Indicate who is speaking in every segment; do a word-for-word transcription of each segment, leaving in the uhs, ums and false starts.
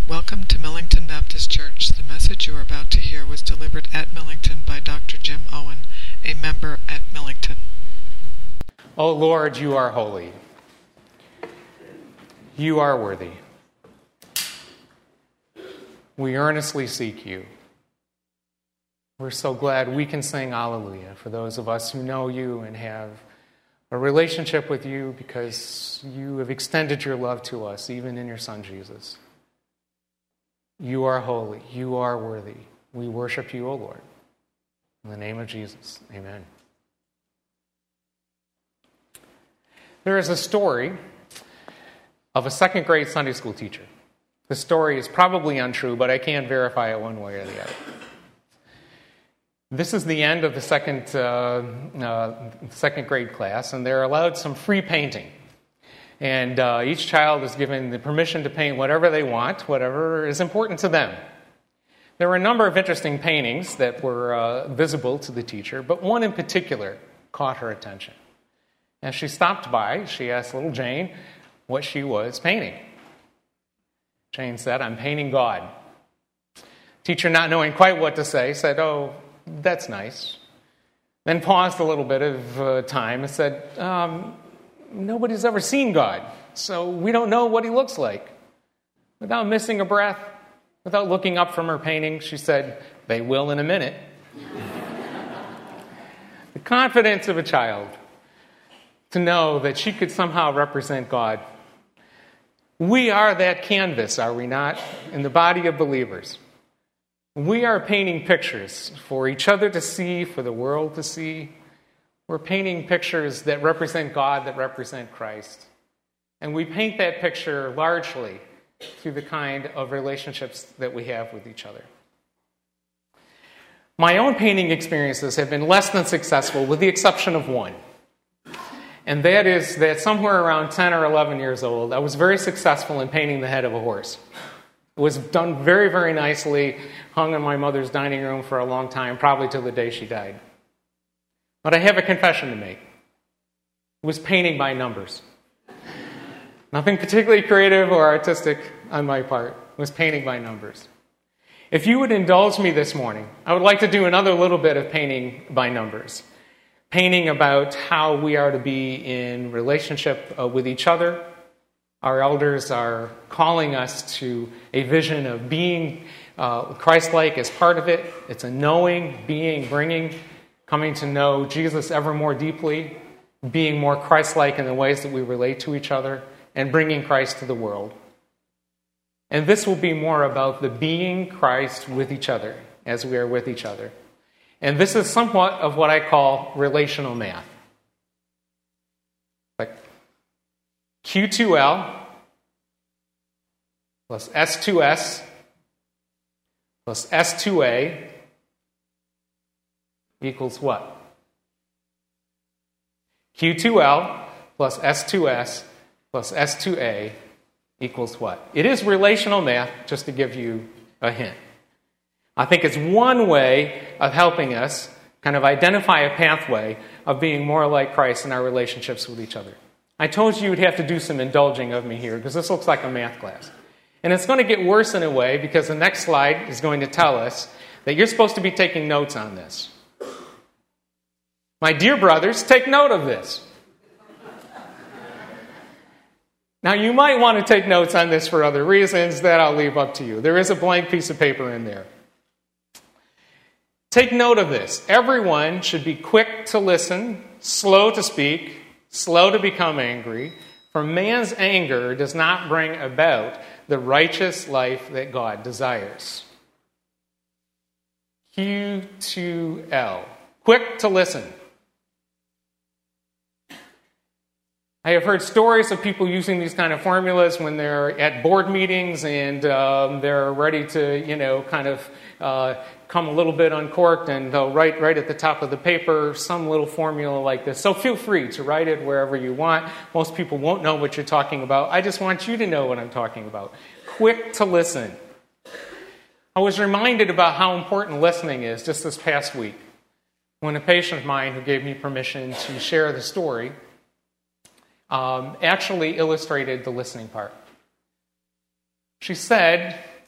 Speaker 1: Welcome to Millington Baptist Church. The message you are about to hear was delivered at Millington by Doctor Jim Owen, a member at Millington.
Speaker 2: O Lord, you are holy. You are worthy. We earnestly seek you. We're so glad we can sing Alleluia for those of us who know you and have a relationship with you because you have extended your love to us, even in your Son, Jesus. You are holy. You are worthy. We worship you, O Lord. In the name of Jesus, amen. There is a story of a second grade Sunday school teacher. The story is probably untrue, but I can't verify it one way or the other. This is the end of the second, uh, uh, second grade class, and they're allowed some free painting. And uh, each child is given the permission to paint whatever they want, whatever is important to them. There were a number of interesting paintings that were uh, visible to the teacher, but one in particular caught her attention. As she stopped by, she asked little Jane what she was painting. Jane said, "I'm painting God." Teacher, not knowing quite what to say, said, "Oh, that's nice." Then paused a little bit of uh, time and said, um, "Nobody's ever seen God, so we don't know what he looks like." Without missing a breath, without looking up from her painting, she said, "They will in a minute." The confidence of a child to know that she could somehow represent God. We are that canvas, are we not, in the body of believers? We are painting pictures for each other to see, for the world to see. We're painting pictures that represent God, that represent Christ. And we paint that picture largely through the kind of relationships that we have with each other. My own painting experiences have been less than successful, with the exception of one. And that is that somewhere around ten or eleven years old, I was very successful in painting the head of a horse. It was done very, very nicely, hung in my mother's dining room for a long time, probably till the day she died. But I have a confession to make. It was painting by numbers. Nothing particularly creative or artistic on my part. It was painting by numbers. If you would indulge me this morning, I would like to do another little bit of painting by numbers. Painting about how we are to be in relationship uh, with each other. Our elders are calling us to a vision of being uh, Christ-like as part of it. It's a knowing, being, bringing, coming to know Jesus ever more deeply, being more Christ-like in the ways that we relate to each other, and bringing Christ to the world. And this will be more about the being Christ with each other as we are with each other. And this is somewhat of what I call relational math. Like Q two L plus S two S plus S two A equals what? Q two L plus S two S plus S two A equals what? It is relational math, just to give you a hint. I think it's one way of helping us kind of identify a pathway of being more like Christ in our relationships with each other. I told you you'd have to do some indulging of me here because this looks like a math class. And it's going to get worse in a way because the next slide is going to tell us that you're supposed to be taking notes on this. My dear brothers, take note of this. Now, you might want to take notes on this for other reasons that I'll leave up to you. There is a blank piece of paper in there. Take note of this. Everyone should be quick to listen, slow to speak, slow to become angry, for man's anger does not bring about the righteous life that God desires. Q two L. Quick to listen. I have heard stories of people using these kind of formulas when they're at board meetings and um, they're ready to, you know, kind of uh, come a little bit uncorked, and they'll write right at the top of the paper some little formula like this. So feel free to write it wherever you want. Most people won't know what you're talking about. I just want you to know what I'm talking about. Quick to listen. I was reminded about how important listening is just this past week when a patient of mine who gave me permission to share the story um, actually illustrated the listening part. She said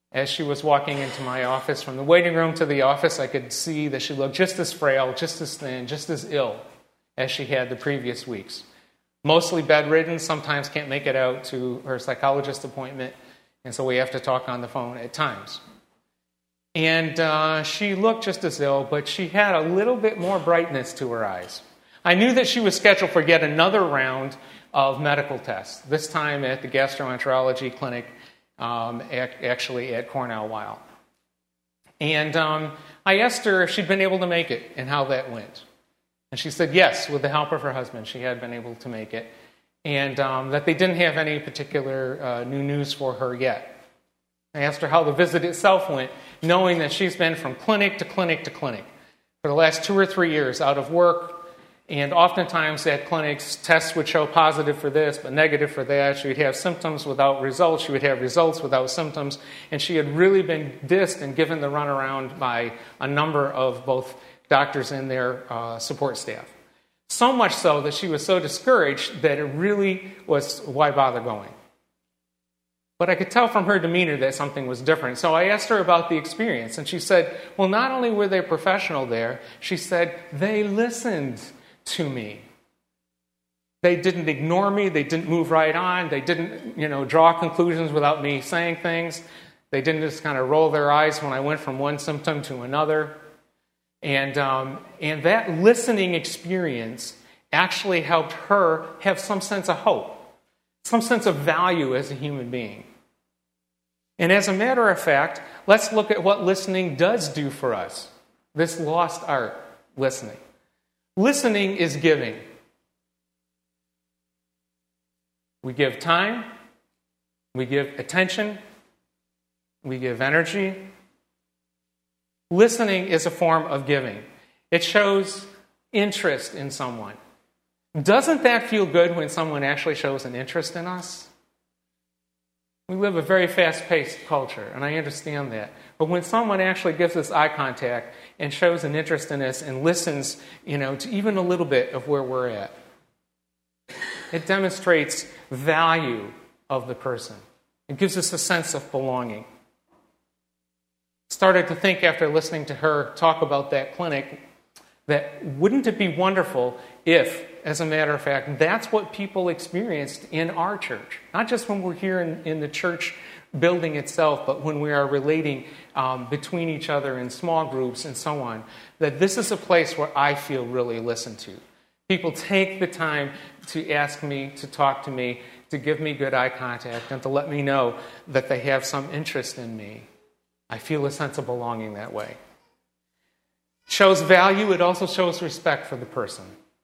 Speaker 2: As she was walking into my office, from the waiting room to the office, I could see that she looked just as frail, just as thin, just as ill as she had the previous weeks. Mostly bedridden, sometimes can't make it out to her psychologist appointment, and so we have to talk on the phone at times. And uh, she looked just as ill, but she had a little bit more brightness to her eyes. I knew that she was scheduled for yet another round of medical tests, this time at the gastroenterology clinic, um, at, actually at Cornell Weill. And um, I asked her if she'd been able to make it and how that went. And she said yes, with the help of her husband, she had been able to make it, and um, that they didn't have any particular uh, new news for her yet. I asked her how the visit itself went, knowing that she's been from clinic to clinic to clinic for the last two or three years out of work, and oftentimes at clinics, tests would show positive for this, but negative for that. She would have symptoms without results. She would have results without symptoms, and she had really been dissed and given the runaround by a number of both doctors and their uh, support staff. So much so that she was so discouraged that it really was, why bother going? But I could tell from her demeanor that something was different. So I asked her about the experience, and she said, well, not only were they professional there, she said, they listened to me. They didn't ignore me. They didn't move right on. They didn't, you know, draw conclusions without me saying things. They didn't just kind of roll their eyes when I went from one symptom to another. And um, and that listening experience actually helped her have some sense of hope, some sense of value as a human being. And as a matter of fact, let's look at what listening does do for us. This lost art, listening. Listening is giving. We give time, we give attention, we give energy. Listening is a form of giving. It shows interest in someone. Doesn't that feel good when someone actually shows an interest in us? We live a very fast-paced culture, and I understand that. But when someone actually gives us eye contact and shows an interest in us and listens, you know, to even a little bit of where we're at, it demonstrates value of the person. It gives us a sense of belonging. Started to think after listening to her talk about that clinic that wouldn't it be wonderful if, as a matter of fact, that's what people experienced in our church. Not just when we're here in, in the church building itself, but when we are relating um, between each other in small groups and so on. That this is a place where I feel really listened to. People take the time to ask me, to talk to me, to give me good eye contact, and to let me know that they have some interest in me. I feel a sense of belonging that way. It shows value. It also shows respect for the person.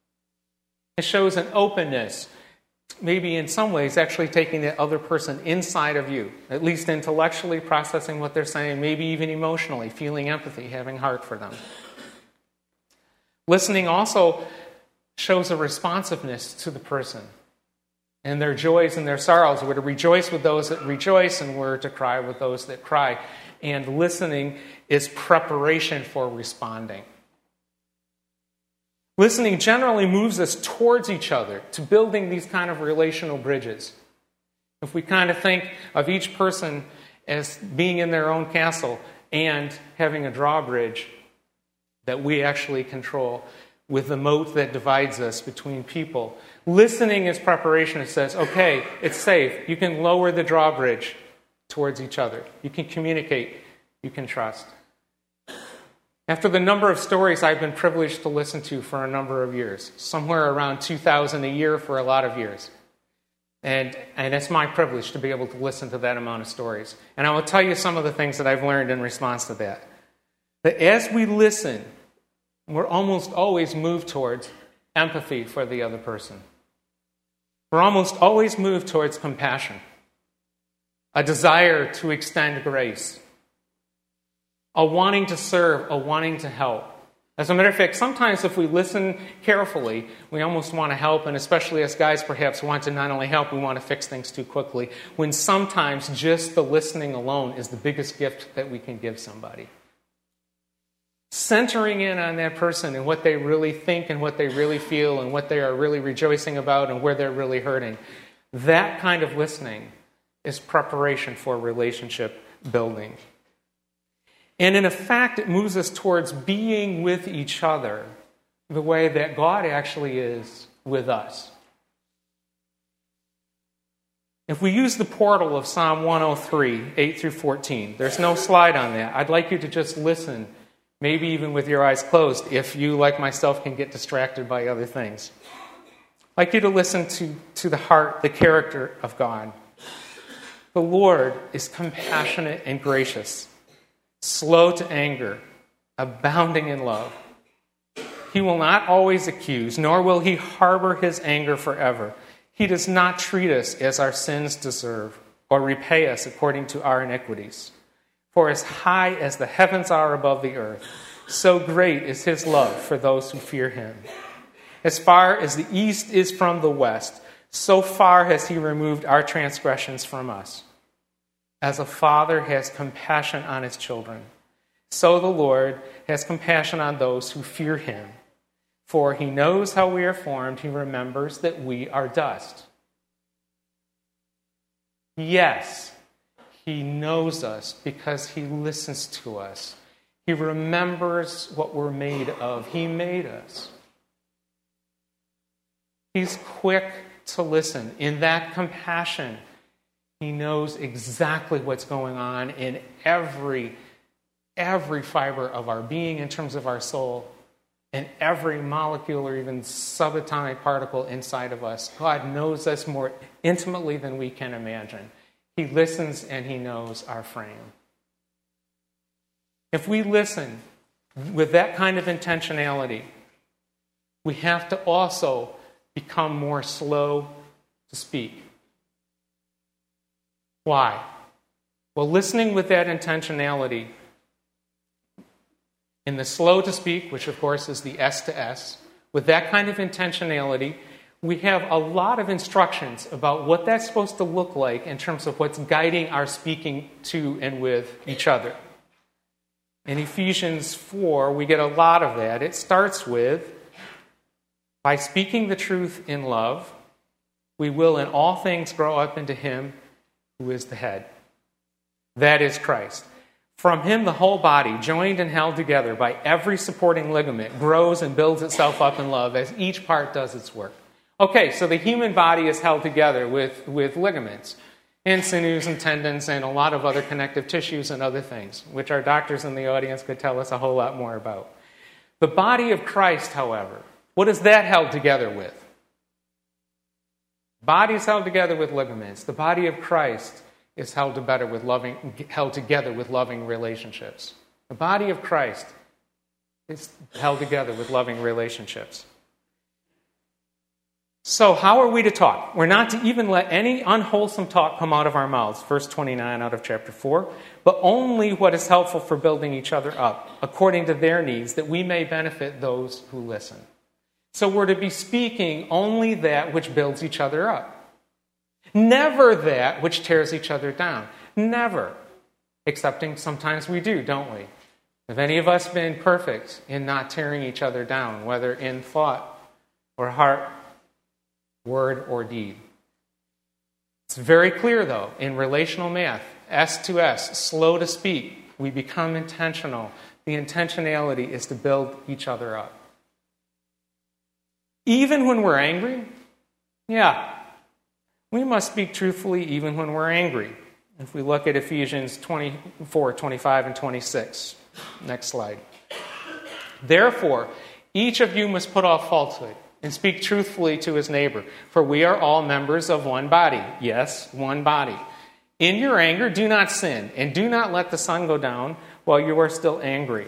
Speaker 2: It shows an openness, maybe in some ways actually taking the other person inside of you, at least intellectually processing what they're saying, maybe even emotionally, feeling empathy, having heart for them. Listening also shows a responsiveness to the person and their joys and their sorrows. We're to rejoice with those that rejoice, and we're to cry with those that cry. And listening is preparation for responding. Listening generally moves us towards each other, to building these kind of relational bridges. If we kind of think of each person as being in their own castle and having a drawbridge that we actually control with the moat that divides us between people, listening is preparation. It says, okay, it's safe. You can lower the drawbridge towards each other. You can communicate. You can trust. After the number of stories I've been privileged to listen to for a number of years, somewhere around two thousand a year for a lot of years, and, and it's my privilege to be able to listen to that amount of stories. And I will tell you some of the things that I've learned in response to that. That as we listen, we're almost always moved towards empathy for the other person. We're almost always moved towards compassion, a desire to extend grace, a wanting to serve, a wanting to help. As a matter of fact, sometimes if we listen carefully, we almost want to help, and especially as guys perhaps want to not only help, we want to fix things too quickly, when sometimes just the listening alone is the biggest gift that we can give somebody. Centering in on that person and what they really think and what they really feel and what they are really rejoicing about and where they're really hurting. That kind of listening is preparation for a relationship building. And in effect, it moves us towards being with each other the way that God actually is with us. If we use the portal of Psalm one oh three, eight through fourteen, there's no slide on that. I'd like you to just listen, maybe even with your eyes closed, if you, like myself, can get distracted by other things. I'd like you to listen to, to the heart, the character of God. The Lord is compassionate and gracious, slow to anger, abounding in love. He will not always accuse, nor will he harbor his anger forever. He does not treat us as our sins deserve, or repay us according to our iniquities. For as high as the heavens are above the earth, so great is his love for those who fear him. As far as the east is from the west, so far has he removed our transgressions from us. As a father has compassion on his children, so the Lord has compassion on those who fear him. For he knows how we are formed. He remembers that we are dust. Yes, he knows us because he listens to us. He remembers what we're made of. He made us. He's quick to listen. In that compassion, he knows exactly what's going on in every, every fiber of our being in terms of our soul. And every molecule or even subatomic particle inside of us. God knows us more intimately than we can imagine. He listens and he knows our frame. If we listen with that kind of intentionality, we have to also become more slow to speak. Why? Well, listening with that intentionality, in the slow to speak, which of course is the S to S, with that kind of intentionality, we have a lot of instructions about what that's supposed to look like in terms of what's guiding our speaking to and with each other. In Ephesians four, we get a lot of that. It starts with, by speaking the truth in love, we will in all things grow up into him who is the head. That is Christ. From him, the whole body, joined and held together by every supporting ligament, grows and builds itself up in love as each part does its work. Okay, so the human body is held together with, with ligaments and sinews and tendons and a lot of other connective tissues and other things, which our doctors in the audience could tell us a whole lot more about. The body of Christ, however, what is that held together with? Body is held together with ligaments. The body of Christ is held together with loving, held together with loving relationships. The body of Christ is held together with loving relationships. So how are we to talk? We're not to even let any unwholesome talk come out of our mouths, verse twenty-nine out of chapter four, but only what is helpful for building each other up, according to their needs, that we may benefit those who listen. So we're to be speaking only that which builds each other up. Never that which tears each other down. Never. Excepting sometimes we do, don't we? Have any of us been perfect in not tearing each other down, whether in thought or heart, word or deed? It's very clear, though, in relational math, S to S, slow to speak, we become intentional. The intentionality is to build each other up. Even when we're angry, yeah, we must speak truthfully even when we're angry. If we look at Ephesians twenty-four, twenty-five, and twenty-six. Next slide. Therefore, each of you must put off falsehood and speak truthfully to his neighbor, for we are all members of one body. Yes, one body. In your anger, do not sin, and do not let the sun go down while you are still angry.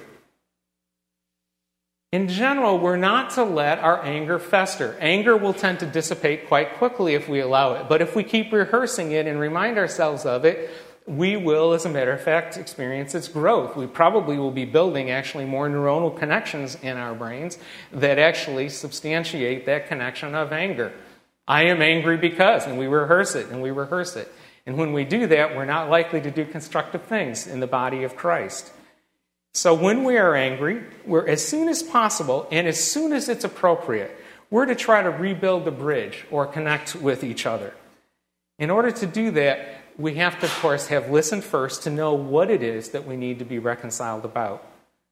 Speaker 2: In general, we're not to let our anger fester. Anger will tend to dissipate quite quickly if we allow it. But if we keep rehearsing it and remind ourselves of it, we will, as a matter of fact, experience its growth. We probably will be building actually more neuronal connections in our brains that actually substantiate that connection of anger. I am angry because, and we rehearse it, and we rehearse it. And when we do that, we're not likely to do constructive things in the body of Christ. So when we are angry, we're as soon as possible and as soon as it's appropriate, we're to try to rebuild the bridge or connect with each other. In order to do that, we have to, of course, have listened first to know what it is that we need to be reconciled about.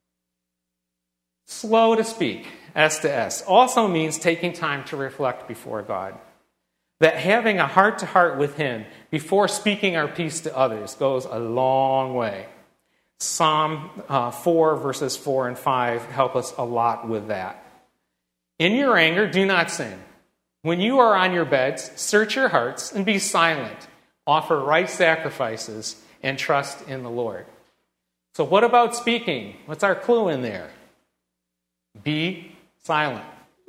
Speaker 2: Slow to speak, S to S, also means taking time to reflect before God. That having a heart-to-heart with Him before speaking our peace to others goes a long way. Psalm uh, four, verses four and five help us a lot with that. In your anger, do not sin. When you are on your beds, search your hearts and be silent. Offer right sacrifices and trust in the Lord. So what about speaking? What's our clue in there? Be silent.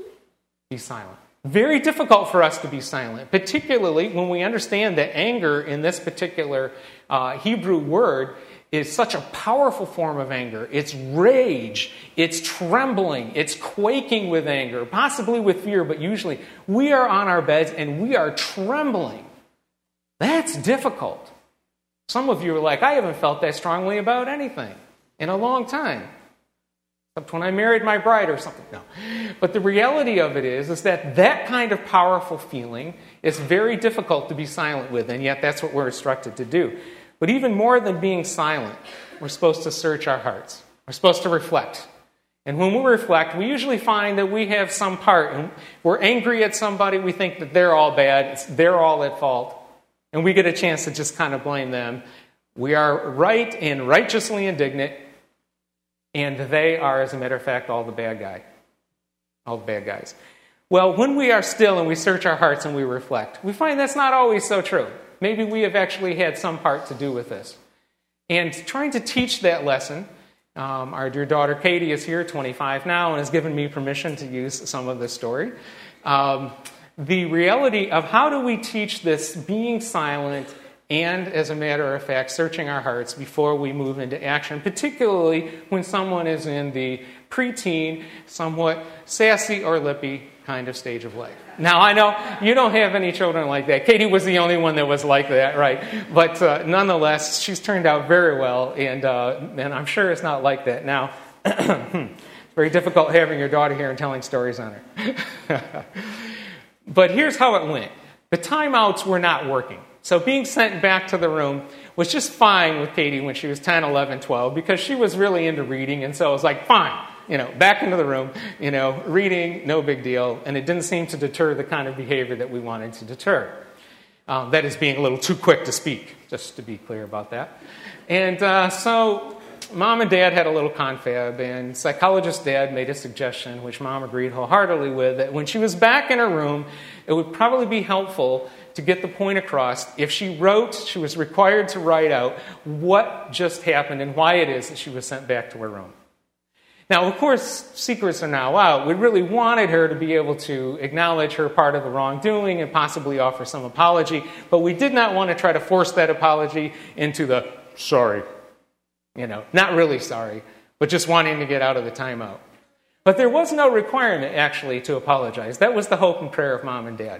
Speaker 2: Be silent. Very difficult for us to be silent, particularly when we understand that anger in this particular uh, Hebrew word is such a powerful form of anger. It's rage, it's trembling, it's quaking with anger, possibly with fear, but usually we are on our beds and we are trembling. That's difficult. Some of you are like, I haven't felt that strongly about anything in a long time. Except when I married my bride or something. No. But the reality of it is, is that that kind of powerful feeling is very difficult to be silent with, and yet that's what we're instructed to do. But even more than being silent, we're supposed to search our hearts. We're supposed to reflect. And when we reflect, we usually find that we have some part. And we're angry at somebody, we think that they're all bad, it's, they're all at fault. And we get a chance to just kind of blame them. We are right and righteously indignant, and they are, as a matter of fact, all the bad guy. All the bad guys. Well, when we are still and we search our hearts and we reflect, we find that's not always so true. Maybe we have actually had some part to do with this. And trying to teach that lesson, um, our dear daughter Katie is here, twenty-five now, and has given me permission to use some of this story. Um, the reality of how do we teach this being silent and, as a matter of fact, searching our hearts before we move into action, particularly when someone is in the preteen, somewhat sassy or lippy kind of stage of life. Now, I know you don't have any children like that. Katie was the only one that was like that, right? But uh, nonetheless, she's turned out very well, and uh, and I'm sure it's not like that now. It's very difficult having your daughter here and telling stories on her. But here's how it went. The timeouts were not working. So being sent back to the room was just fine with Katie when she was ten, eleven, twelve, because she was really into reading, and so it was like, fine. You know, back into the room, you know, reading, no big deal. And it didn't seem to deter the kind of behavior that we wanted to deter. Um, that is being a little too quick to speak, just to be clear about that. And uh, so Mom and Dad had a little confab, and psychologist Dad made a suggestion, which Mom agreed wholeheartedly with, that when she was back in her room, it would probably be helpful to get the point across if she wrote, she was required to write out what just happened and why it is that she was sent back to her room. Now, of course, secrets are now out. We really wanted her to be able to acknowledge her part of the wrongdoing and possibly offer some apology, but we did not want to try to force that apology into the sorry, you know, not really sorry, but just wanting to get out of the timeout. But there was no requirement, actually, to apologize. That was the hope and prayer of Mom and Dad.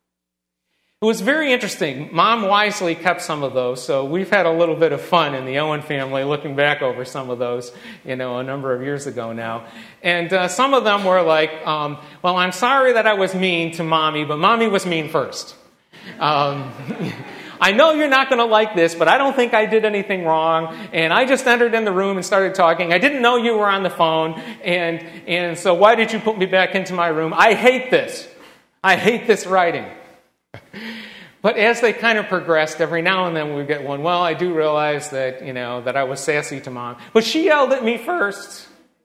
Speaker 2: It was very interesting. Mom wisely kept some of those, so we've had a little bit of fun in the Owen family looking back over some of those, you know, a number of years ago now. And uh, some of them were like, um, well, I'm sorry that I was mean to Mommy, but Mommy was mean first. Um, I know you're not going to like this, but I don't think I did anything wrong, and I just entered in the room and started talking. I didn't know you were on the phone, and, and so why did you put me back into my room? I hate this. I hate this writing. But as they kind of progressed, every now and then we get one, well, I do realize that, you know, that I was sassy to Mom. But she yelled at me first.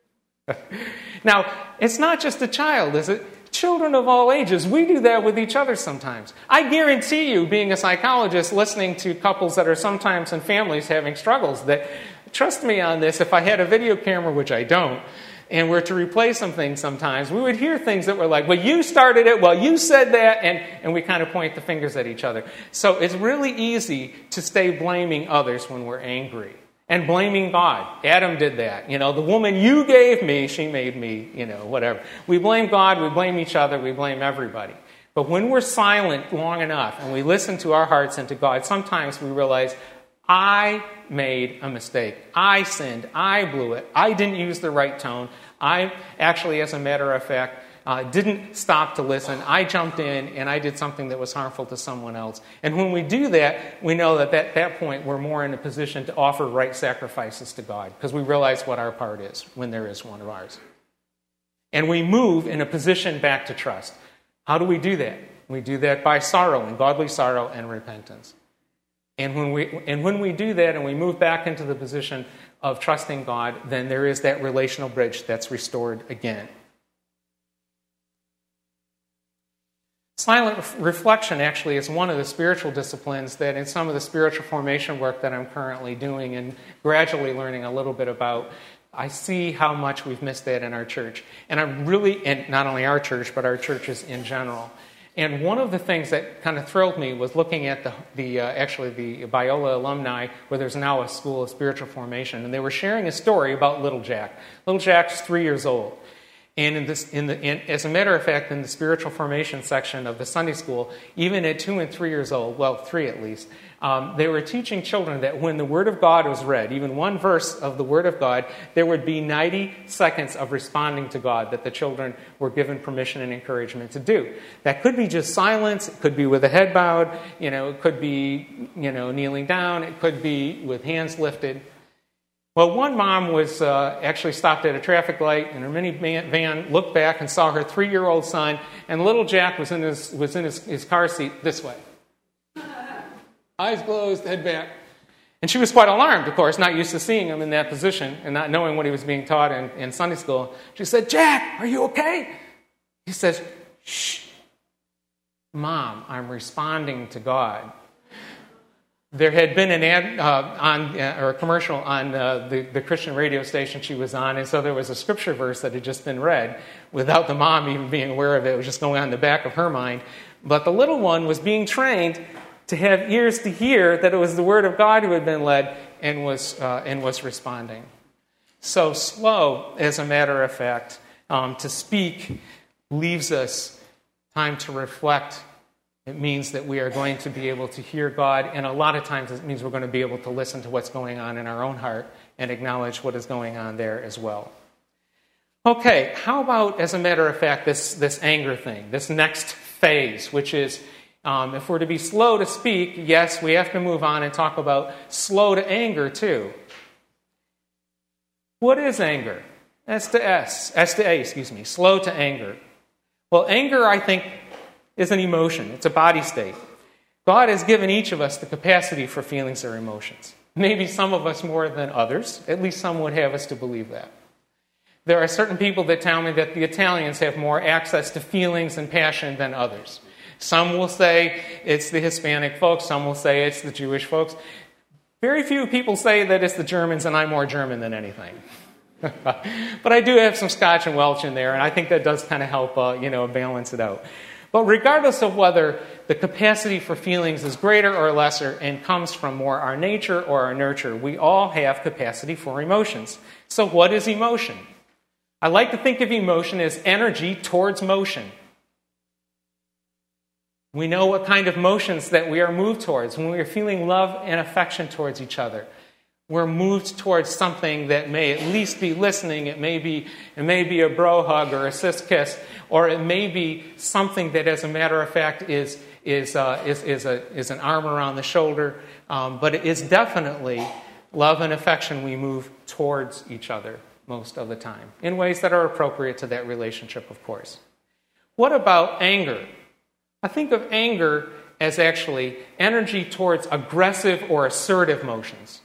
Speaker 2: Now, it's not just a child, is it? Children of all ages, we do that with each other sometimes. I guarantee you, being a psychologist, listening to couples that are sometimes in families having struggles, that, trust me on this, if I had a video camera, which I don't, and were to replay some things sometimes, we would hear things that were like, well, you started it, well, you said that, and, and we kind of point the fingers at each other. So it's really easy to stay blaming others when we're angry. And blaming God. Adam did that. You know, the woman you gave me, she made me, you know, whatever. We blame God, we blame each other, we blame everybody. But when we're silent long enough and we listen to our hearts and to God, sometimes we realize, I made a mistake. I sinned. I blew it. I didn't use the right tone. I actually, as a matter of fact, uh, didn't stop to listen. I jumped in and I did something that was harmful to someone else. And when we do that, we know that at that point we're more in a position to offer right sacrifices to God because we realize what our part is when there is one of ours. And we move in a position back to trust. How do we do that? We do that by sorrow and godly sorrow and repentance. And when we and when we do that and we move back into the position of trusting God, then there is that relational bridge that's restored again. Silent reflection actually is one of the spiritual disciplines that in some of the spiritual formation work that I'm currently doing and gradually learning a little bit about, I see how much we've missed that in our church. And I'm really, and not only our church, but our churches in general. And one of the things that kind of thrilled me was looking at the, the uh, actually the Biola alumni, where there's now a school of spiritual formation, and they were sharing a story about Little Jack. Little Jack's three years old, and in this, in the, in, as a matter of fact, in the spiritual formation section of the Sunday school, even at two and three years old, well, three at least, um, they were teaching children that when the Word of God was read, even one verse of the Word of God, there would be ninety seconds of responding to God that the children were given permission and encouragement to do. That could be just silence, it could be with a head bowed, you know, it could be, you know, kneeling down, it could be with hands lifted. Well, one mom was uh, actually stopped at a traffic light in her minivan, looked back and saw her three-year-old son, and little Jack was in his was in his, his car seat this way. Eyes closed, head back. And she was quite alarmed, of course, not used to seeing him in that position and not knowing what he was being taught in, in Sunday school. She said, "Jack, are you okay?" He says, "Shh, Mom, I'm responding to God." There had been an ad uh, on uh, or a commercial on uh, the, the Christian radio station she was on, and so there was a scripture verse that had just been read without the mom even being aware of it. It was just going on in the back of her mind. But the little one was being trained to have ears to hear that it was the Word of God who had been led and was uh, and was responding. So slow, as a matter of fact, um, to speak leaves us time to reflect. It means that we are going to be able to hear God, and a lot of times it means we're going to be able to listen to what's going on in our own heart and acknowledge what is going on there as well. Okay, how about, as a matter of fact, this, this anger thing, this next phase, which is um, if we're to be slow to speak, yes, we have to move on and talk about slow to anger too. What is anger? S to S, S to A, excuse me, slow to anger. Well, anger, I think, is an emotion. It's a body state. God has given each of us the capacity for feelings or emotions. Maybe some of us more than others. At least some would have us to believe that. There are certain people that tell me that the Italians have more access to feelings and passion than others. Some will say it's the Hispanic folks. Some will say it's the Jewish folks. Very few people say that it's the Germans, and I'm more German than anything. But I do have some Scotch and Welsh in there, and I think that does kind of help, uh, you know, balance it out. But regardless of whether the capacity for feelings is greater or lesser and comes from more our nature or our nurture, we all have capacity for emotions. So what is emotion? I like to think of emotion as energy towards motion. We know what kind of motions that we are moved towards. When we are feeling love and affection towards each other, we're moved towards something that may at least be listening. It may be, it may be a bro hug or a sis kiss, or it may be something that, as a matter of fact, is is uh, is is a is an arm around the shoulder. Um, but it is definitely love and affection. We move towards each other most of the time in ways that are appropriate to that relationship, of course. What about anger? I think of anger as actually energy towards aggressive or assertive motions.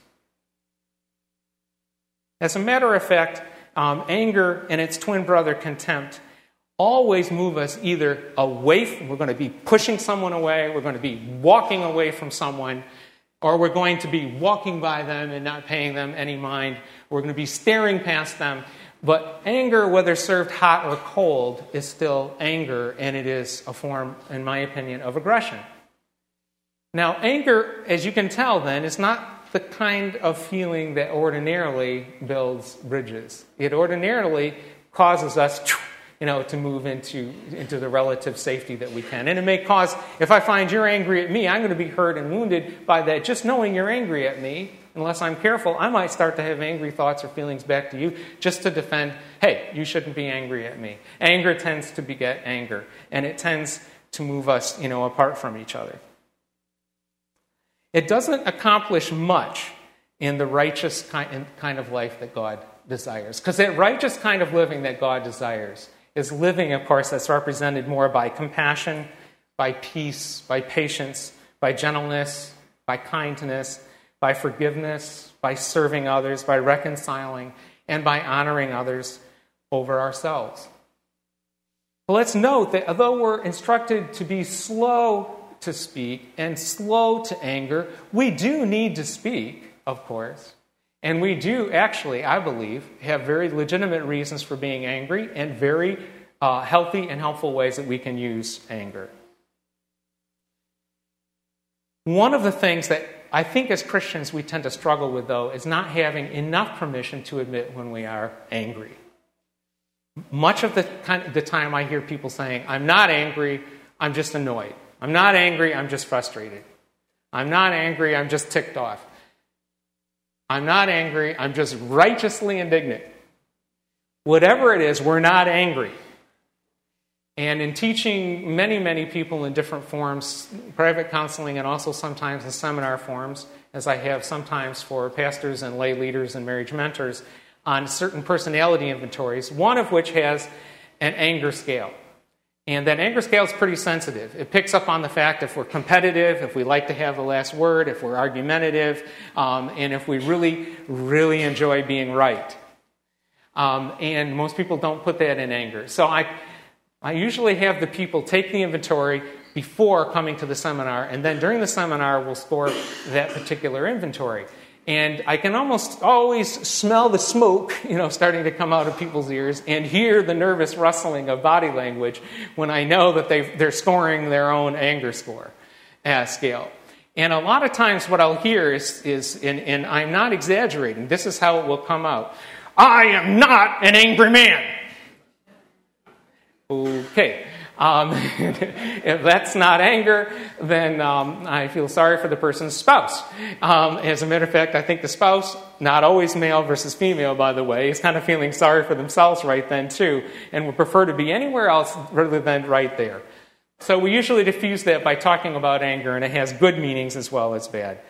Speaker 2: As a matter of fact, um, anger and its twin brother, contempt, always move us either away from, we're going to be pushing someone away, we're going to be walking away from someone, or we're going to be walking by them and not paying them any mind. We're going to be staring past them. But anger, whether served hot or cold, is still anger, and it is a form, in my opinion, of aggression. Now, anger, as you can tell then, is not the kind of feeling that ordinarily builds bridges. It ordinarily causes us you know, to move into, into the relative safety that we can. And it may cause, if I find you're angry at me, I'm going to be hurt and wounded by that. Just knowing you're angry at me, unless I'm careful, I might start to have angry thoughts or feelings back to you just to defend, hey, you shouldn't be angry at me. Anger tends to beget anger, and it tends to move us, you know, apart from each other. It doesn't accomplish much in the righteous kind of life that God desires. Because that righteous kind of living that God desires is living, of course, that's represented more by compassion, by peace, by patience, by gentleness, by kindness, by forgiveness, by serving others, by reconciling, and by honoring others over ourselves. But let's note that although we're instructed to be slow to speak and slow to anger, we do need to speak, of course. And we do actually, I believe, have very legitimate reasons for being angry and very uh, healthy and helpful ways that we can use anger. One of the things that I think as Christians we tend to struggle with, though, is not having enough permission to admit when we are angry. Much of the, kind of the time I hear people saying, I'm not angry, I'm just annoyed. I'm not angry, I'm just frustrated. I'm not angry, I'm just ticked off. I'm not angry, I'm just righteously indignant. Whatever it is, we're not angry. And in teaching many, many people in different forms, private counseling and also sometimes in seminar forms, as I have sometimes for pastors and lay leaders and marriage mentors, on certain personality inventories, one of which has an anger scale. And that anger scale is pretty sensitive. It picks up on the fact if we're competitive, if we like to have the last word, if we're argumentative, um, and if we really, really enjoy being right. Um, and most people don't put that in anger. So I, I usually have the people take the inventory before coming to the seminar, and then during the seminar we'll score that particular inventory. And I can almost always smell the smoke, you know, starting to come out of people's ears and hear the nervous rustling of body language when I know that they've, they're scoring their own anger score uh, scale. And a lot of times what I'll hear is, is and, and I'm not exaggerating, this is how it will come out. I am not an angry man. Okay. Um, if that's not anger, then um, I feel sorry for the person's spouse. Um, as a matter of fact, I think the spouse, not always male versus female, by the way, is kind of feeling sorry for themselves right then too, and would prefer to be anywhere else rather than right there. So we usually diffuse that by talking about anger, and it has good meanings as well as bad.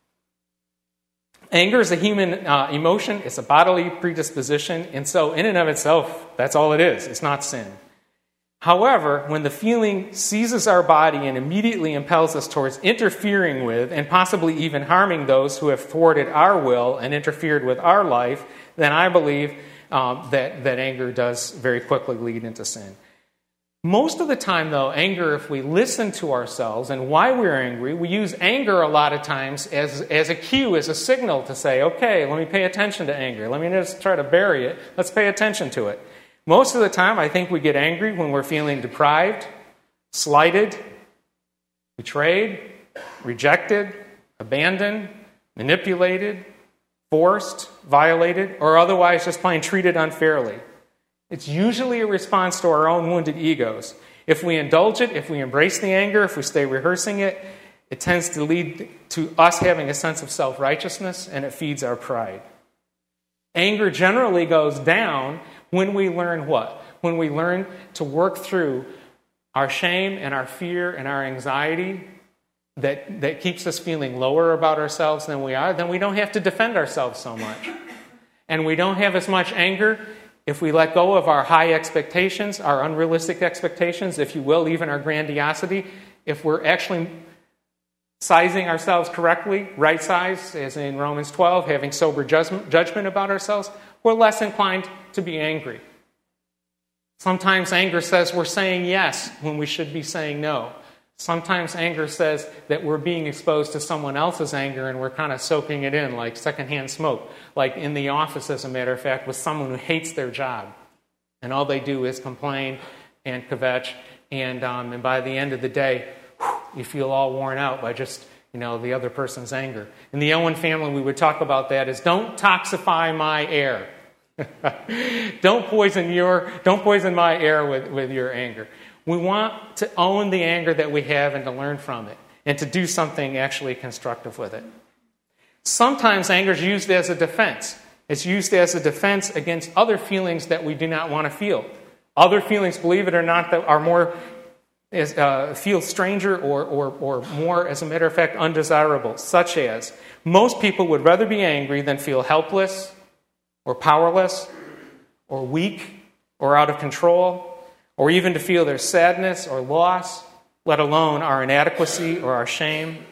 Speaker 2: Anger is a human uh, emotion. It's a bodily predisposition, and so in and of itself, that's all it is. It's not sin. However, when the feeling seizes our body and immediately impels us towards interfering with and possibly even harming those who have thwarted our will and interfered with our life, then I believe um, that, that anger does very quickly lead into sin. Most of the time, though, anger, if we listen to ourselves and why we're angry, we use anger a lot of times as, as a cue, as a signal to say, okay, let me pay attention to anger. Let me just try to bury it. Let's pay attention to it. Most of the time, I think we get angry when we're feeling deprived, slighted, betrayed, rejected, abandoned, manipulated, forced, violated, or otherwise just plain treated unfairly. It's usually a response to our own wounded egos. If we indulge it, if we embrace the anger, if we stay rehearsing it, it tends to lead to us having a sense of self-righteousness, and it feeds our pride. Anger generally goes down when we learn what? When we learn to work through our shame and our fear and our anxiety that, that keeps us feeling lower about ourselves than we are, then we don't have to defend ourselves so much. And we don't have as much anger if we let go of our high expectations, our unrealistic expectations, if you will, even our grandiosity. If we're actually sizing ourselves correctly, right size, as in Romans twelve, having sober judgment about ourselves, we're less inclined to be angry. Sometimes anger says we're saying yes when we should be saying no. Sometimes anger says that we're being exposed to someone else's anger and we're kind of soaking it in like secondhand smoke, like in the office, as a matter of fact, with someone who hates their job. And all they do is complain and kvetch, and, um, and by the end of the day, whew, you feel all worn out by just, you know, the other person's anger. In the Owen family, we would talk about that as don't toxify my air. don't poison your, don't poison my air with, with your anger. We want to own the anger that we have and to learn from it and to do something actually constructive with it. Sometimes anger is used as a defense. It's used as a defense against other feelings that we do not want to feel. Other feelings, believe it or not, that are more is, uh, feel stranger or, or, or more, as a matter of fact, undesirable, such as most people would rather be angry than feel helpless or powerless or weak or out of control, or even to feel their sadness or loss, let alone our inadequacy or our shame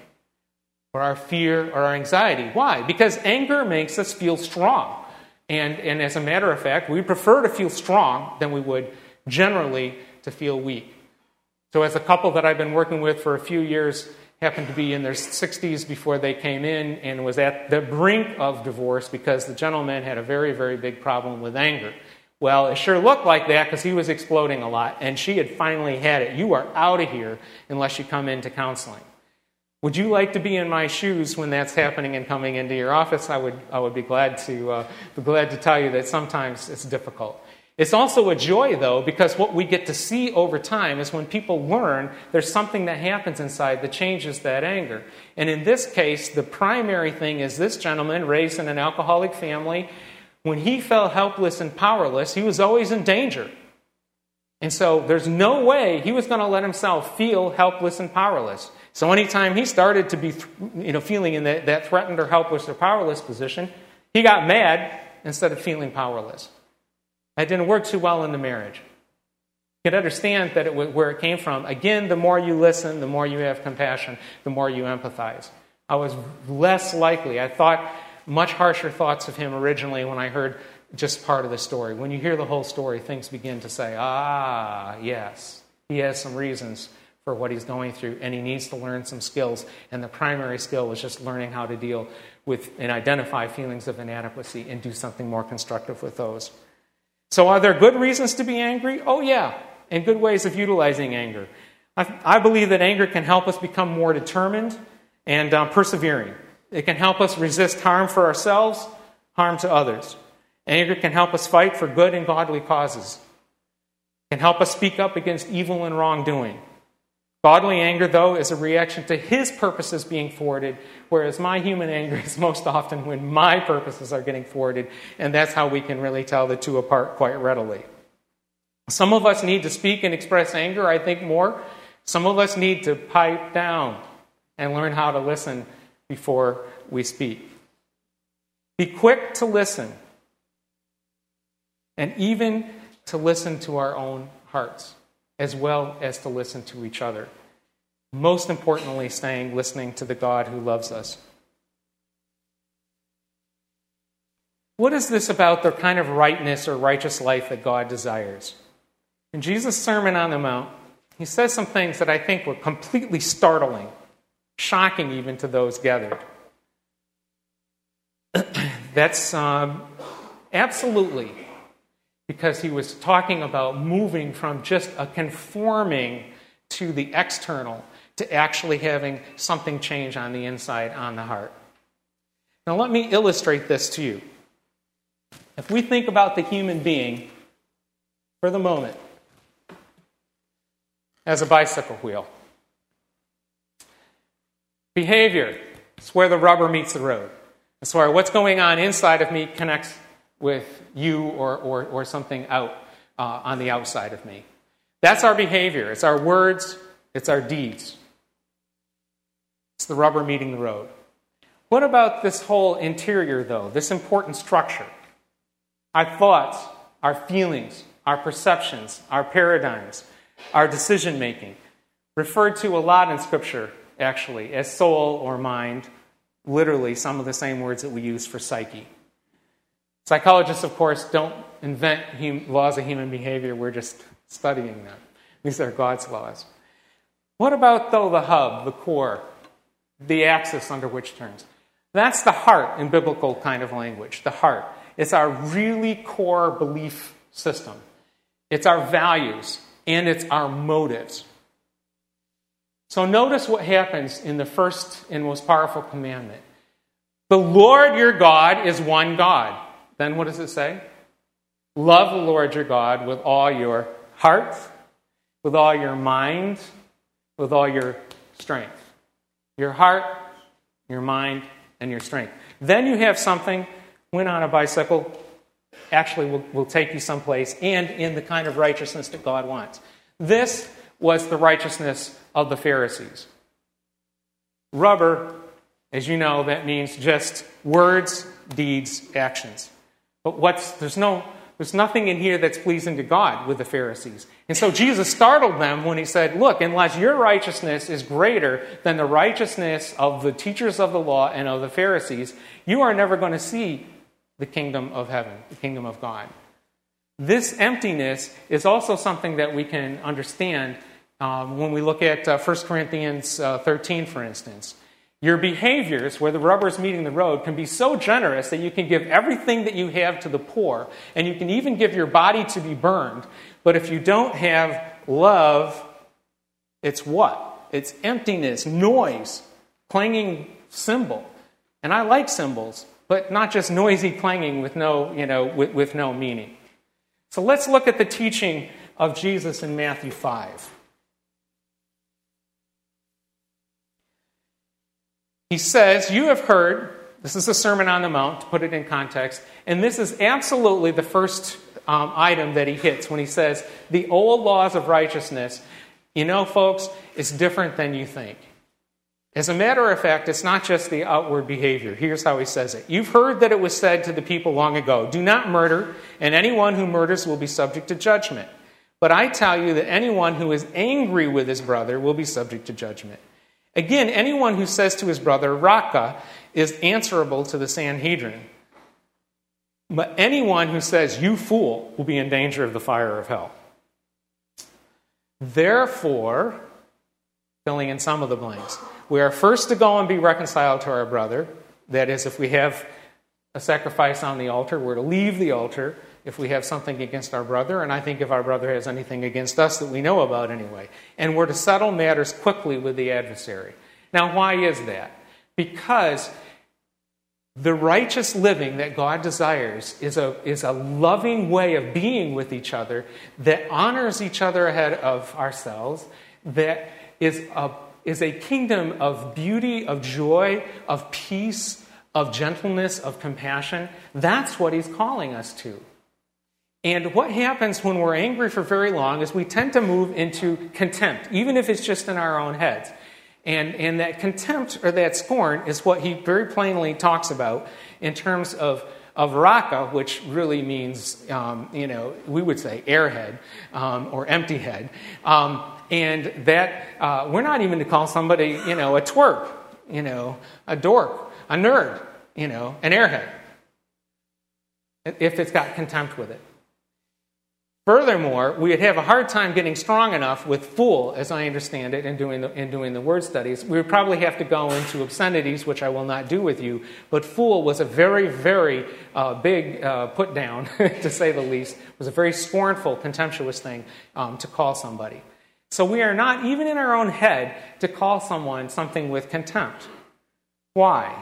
Speaker 2: or our fear or our anxiety. Why? Because anger makes us feel strong. And, and as a matter of fact, we prefer to feel strong than we would generally to feel weak. So as a couple that I've been working with for a few years happened to be in their sixties before they came in and was at the brink of divorce because the gentleman had a very, very big problem with anger. Well, it sure looked like that because he was exploding a lot, and she had finally had it. You are out of here unless you come into counseling. Would you like to be in my shoes when that's happening and coming into your office? I would I would be glad to uh, be glad to tell you that sometimes it's difficult. It's also a joy, though, because what we get to see over time is when people learn there's something that happens inside that changes that anger. And in this case, the primary thing is this gentleman, raised in an alcoholic family, when he felt helpless and powerless, he was always in danger. And so there's no way he was going to let himself feel helpless and powerless. So anytime he started to be, you know, feeling in that, that threatened or helpless or powerless position, he got mad instead of feeling powerless. That didn't work too well in the marriage. You can understand that it, where it came from. Again, the more you listen, the more you have compassion, the more you empathize. I was less likely. I thought much harsher thoughts of him originally when I heard just part of the story. When you hear the whole story, things begin to say, ah, yes, he has some reasons for what he's going through, and he needs to learn some skills. And the primary skill is just learning how to deal with and identify feelings of inadequacy and do something more constructive with those. So are there good reasons to be angry? Oh, yeah, and good ways of utilizing anger. I, I believe that anger can help us become more determined and um, persevering. It can help us resist harm for ourselves, harm to others. Anger can help us fight for good and godly causes. It can help us speak up against evil and wrongdoing. Godly anger, though, is a reaction to his purposes being thwarted, whereas my human anger is most often when my purposes are getting thwarted, and that's how we can really tell the two apart quite readily. Some of us need to speak and express anger, I think, more. Some of us need to pipe down and learn how to listen before we speak. Be quick to listen, and even to listen to our own hearts, as well as to listen to each other. Most importantly, staying listening to the God who loves us. What is this about the kind of rightness or righteous life that God desires? In Jesus' Sermon on the Mount, he says some things that I think were completely startling, shocking even to those gathered. That's um, absolutely because he was talking about moving from just a conforming to the external to actually having something change on the inside, on the heart. Now let me illustrate this to you. If we think about the human being for the moment as a bicycle wheel, behavior is where the rubber meets the road. It's where what's going on inside of me connects with you or, or, or something out uh, on the outside of me. That's our behavior. It's our words. It's our deeds. It's the rubber meeting the road. What about this whole interior, though, this important structure? Our thoughts, our feelings, our perceptions, our paradigms, our decision-making, referred to a lot in Scripture, actually, as soul or mind, literally some of the same words that we use for psyche. Psychologists, of course, don't invent hum- laws of human behavior. We're just studying them. These are God's laws. What about, though, the hub, the core, the axis under which turns? That's the heart in biblical kind of language, the heart. It's our really core belief system. It's our values, and it's our motives. So notice what happens in the first and most powerful commandment. The Lord your God is one God. Then what does it say? Love the Lord your God with all your heart, with all your mind, with all your strength. Your heart, your mind, and your strength. Then you have something, when on a bicycle, actually will, will take you someplace, and in the kind of righteousness that God wants. This was the righteousness of the Pharisees. Rubber, as you know, that means just words, deeds, actions. But what's there's no there's nothing in here that's pleasing to God with the Pharisees. And so Jesus startled them when he said, look, unless your righteousness is greater than the righteousness of the teachers of the law and of the Pharisees, you are never going to see the kingdom of heaven, the kingdom of God. This emptiness is also something that we can understand um, when we look at uh, First Corinthians uh, thirteen, for instance. Your behaviors, where the rubber is meeting the road, can be so generous that you can give everything that you have to the poor, and you can even give your body to be burned. But if you don't have love, it's what? It's emptiness, noise, clanging cymbal. And I like cymbals, but not just noisy clanging with no, you know, with, with no meaning. So let's look at the teaching of Jesus in Matthew five. He says, you have heard, this is the Sermon on the Mount, to put it in context, and this is absolutely the first um, item that he hits when he says, the old laws of righteousness, you know, folks, it's different than you think. As a matter of fact, it's not just the outward behavior. Here's how he says it. You've heard that it was said to the people long ago, do not murder, and anyone who murders will be subject to judgment. But I tell you that anyone who is angry with his brother will be subject to judgment. Again, anyone who says to his brother, Raka, is answerable to the Sanhedrin. But anyone who says, you fool, will be in danger of the fire of hell. Therefore, filling in some of the blanks, we are first to go and be reconciled to our brother. That is, if we have a sacrifice on the altar, we're to leave the altar if we have something against our brother, and I think if our brother has anything against us that we know about anyway. And we're to settle matters quickly with the adversary. Now, why is that? Because the righteous living that God desires is a, is a loving way of being with each other that honors each other ahead of ourselves, that is a, is a kingdom of beauty, of joy, of peace, of gentleness, of compassion. That's what he's calling us to. And what happens when we're angry for very long is we tend to move into contempt, even if it's just in our own heads. And, and that contempt or that scorn is what he very plainly talks about in terms of, of raka, which really means, um, you know, we would say airhead um, or empty head. Um, and that uh, we're not even to call somebody, you know, a twerp, you know, a dork, a nerd, you know, an airhead, if it's got contempt with it. Furthermore, we would have a hard time getting strong enough with fool, as I understand it, in doing the, in doing the word studies. We would probably have to go into obscenities, which I will not do with you. But fool was a very, very uh, big uh, put down, to say the least. It was a very scornful, contemptuous thing um, to call somebody. So we are not, even in our own head, to call someone something with contempt. Why?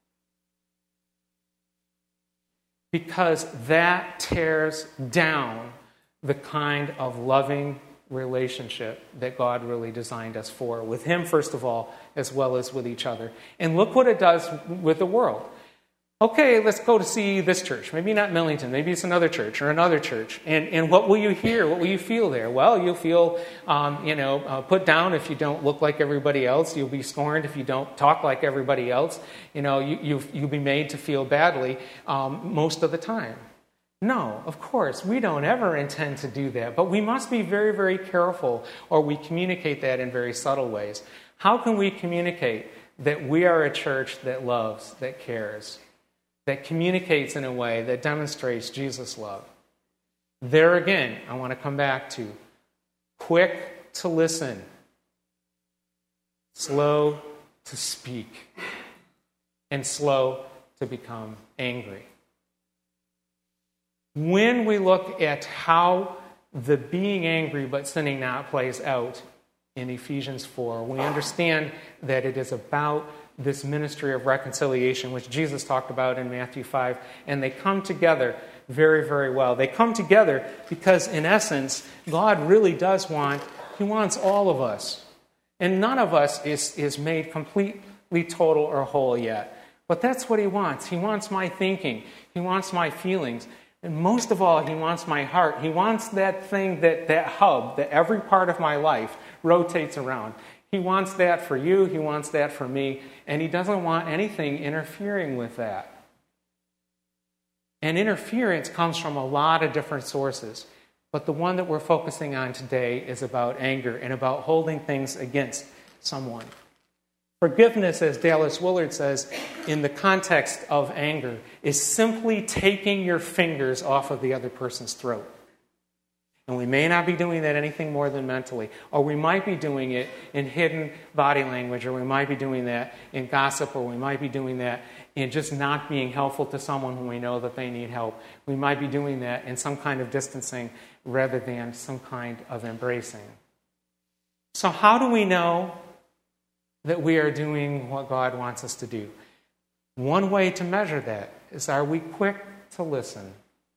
Speaker 2: Because that tears down the kind of loving relationship that God really designed us for, with Him, first of all, as well as with each other. And look what it does with the world. Okay, let's go to see this church. Maybe not Millington. Maybe it's another church or another church. And and what will you hear? What will you feel there? Well, you'll feel, um, you know, uh, put down if you don't look like everybody else. You'll be scorned if you don't talk like everybody else. You know, you, you, you'll be made to feel badly um, most of the time. No, of course, we don't ever intend to do that. But we must be very, very careful, or we communicate that in very subtle ways. How can we communicate that we are a church that loves, that cares, that communicates in a way that demonstrates Jesus' love? There again, I want to come back to quick to listen, slow to speak, and slow to become angry. When we look at how the being angry but sinning not plays out in Ephesians four, we understand that it is about this ministry of reconciliation, which Jesus talked about in Matthew five, and they come together very, very well. They come together because, in essence, God really does want, He wants all of us. And none of us is, is made completely total or whole yet. But that's what He wants. He wants my thinking. He wants my feelings. And most of all, He wants my heart. He wants that thing, that, that hub, that every part of my life rotates around. He wants that for you. He wants that for me. And He doesn't want anything interfering with that. And interference comes from a lot of different sources. But the one that we're focusing on today is about anger and about holding things against someone. Forgiveness, as Dallas Willard says, in the context of anger, is simply taking your fingers off of the other person's throat. And we may not be doing that anything more than mentally. Or we might be doing it in hidden body language, or we might be doing that in gossip, or we might be doing that in just not being helpful to someone when we know that they need help. We might be doing that in some kind of distancing rather than some kind of embracing. So how do we know that we are doing what God wants us to do? One way to measure that is, are we quick to listen,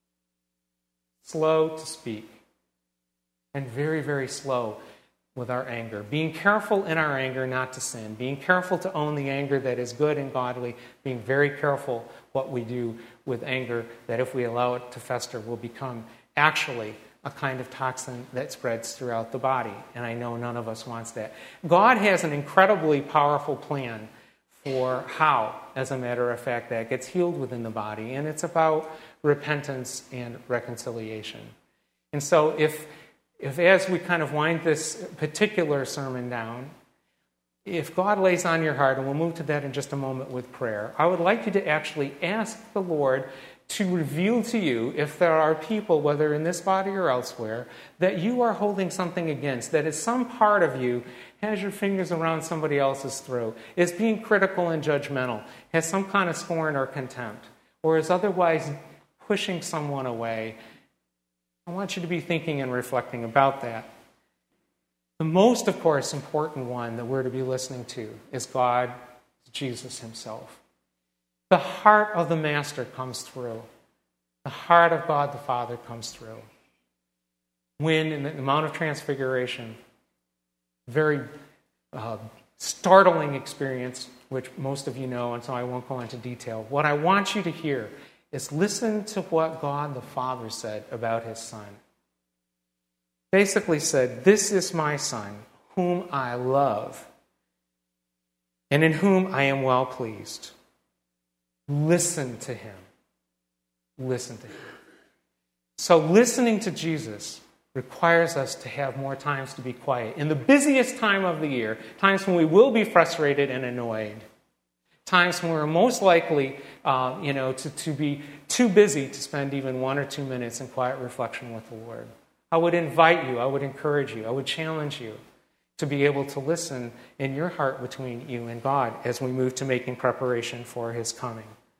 Speaker 2: slow to speak, and very, very slow with our anger? Being careful in our anger not to sin. Being careful to own the anger that is good and godly. Being very careful what we do with anger, that if we allow it to fester, will become actually a kind of toxin that spreads throughout the body. And I know none of us wants that. God has an incredibly powerful plan for how, as a matter of fact, that gets healed within the body. And it's about repentance and reconciliation. And so if, if as we kind of wind this particular sermon down, if God lays on your heart, and we'll move to that in just a moment with prayer, I would like you to actually ask the Lord to reveal to you if there are people, whether in this body or elsewhere, that you are holding something against, that is some part of you has your fingers around somebody else's throat, is being critical and judgmental, has some kind of scorn or contempt, or is otherwise pushing someone away. I want you to be thinking and reflecting about that. The most, of course, important one that we're to be listening to is God, Jesus Himself. The heart of the Master comes through. The heart of God the Father comes through. When, in the Mount of Transfiguration, very uh, startling experience, which most of you know, and so I won't go into detail. What I want you to hear is listen to what God the Father said about His Son. Basically said, "This is my Son, whom I love, and in whom I am well pleased. Listen to Him." Listen to Him. So listening to Jesus requires us to have more times to be quiet. In the busiest time of the year, times when we will be frustrated and annoyed, times when we're most likely uh, you know, to, to be too busy to spend even one or two minutes in quiet reflection with the Lord. I would invite you, I would encourage you, I would challenge you to be able to listen in your heart between you and God as we move to making preparation for His coming.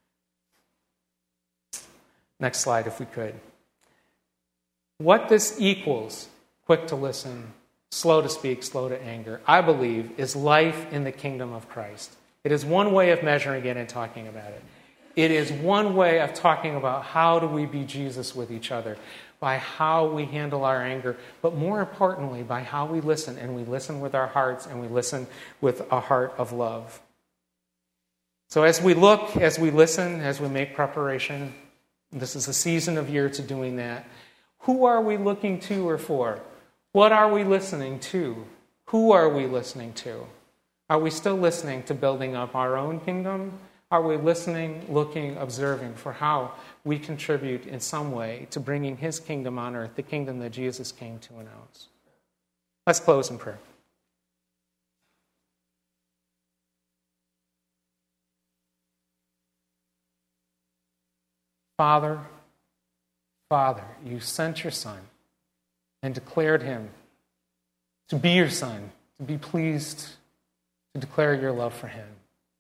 Speaker 2: Next slide, if we could. What this equals, quick to listen, slow to speak, slow to anger, I believe, is life in the kingdom of Christ. It is one way of measuring it and talking about it. It is one way of talking about how do we be Jesus with each other, by how we handle our anger, but more importantly, by how we listen, and we listen with our hearts, and we listen with a heart of love. So as we look, as we listen, as we make preparation, this is a season of year to doing that. Who are we looking to or for? What are we listening to? Who are we listening to? Are we still listening to building up our own kingdom? Are we listening, looking, observing for how we contribute in some way to bringing His kingdom on earth, the kingdom that Jesus came to announce? Let's close in prayer. Father, Father, you sent your Son and declared Him to be your Son, to be pleased to declare your love for Him,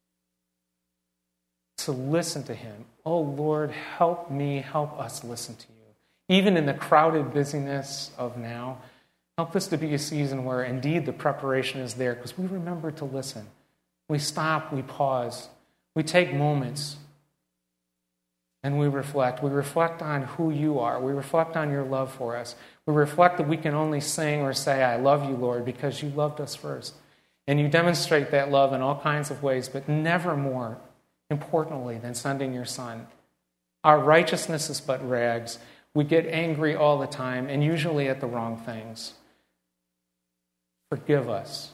Speaker 2: to listen to Him. Oh Lord, help me, help us listen to you. Even in the crowded busyness of now, help this to be a season where indeed the preparation is there because we remember to listen. We stop, we pause, we take moments, and we reflect. We reflect on who you are. We reflect on your love for us. We reflect that we can only sing or say, I love you, Lord, because you loved us first. And you demonstrate that love in all kinds of ways, but never more importantly than sending your Son. Our righteousness is but rags. We get angry all the time, and usually at the wrong things. Forgive us.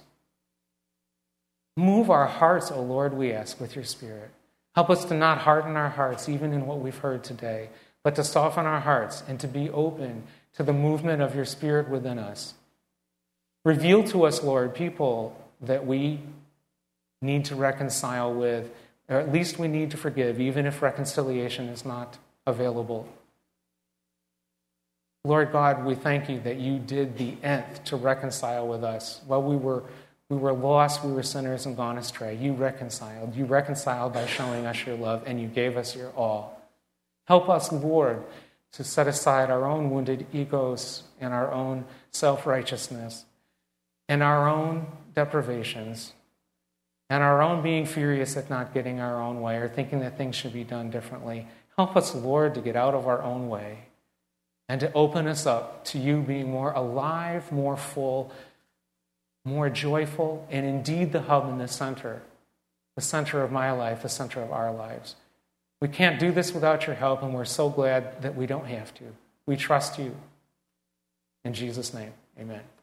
Speaker 2: Move our hearts, O Lord, we ask, with your Spirit. Help us to not harden our hearts, even in what we've heard today, but to soften our hearts and to be open to the movement of your Spirit within us. Reveal to us, Lord, people that we need to reconcile with, or at least we need to forgive, even if reconciliation is not available. Lord God, we thank you that you did the nth to reconcile with us. While we were we were lost, we were sinners and gone astray, you reconciled. You reconciled by showing us your love, and you gave us your all. Help us, Lord, to set aside our own wounded egos and our own self-righteousness and our own deprivations and our own being furious at not getting our own way or thinking that things should be done differently. Help us, Lord, to get out of our own way and to open us up to you being more alive, more full, more joyful, and indeed the hub and the center, the center of my life, the center of our lives. We can't do this without your help, and we're so glad that we don't have to. We trust you. In Jesus' name, amen.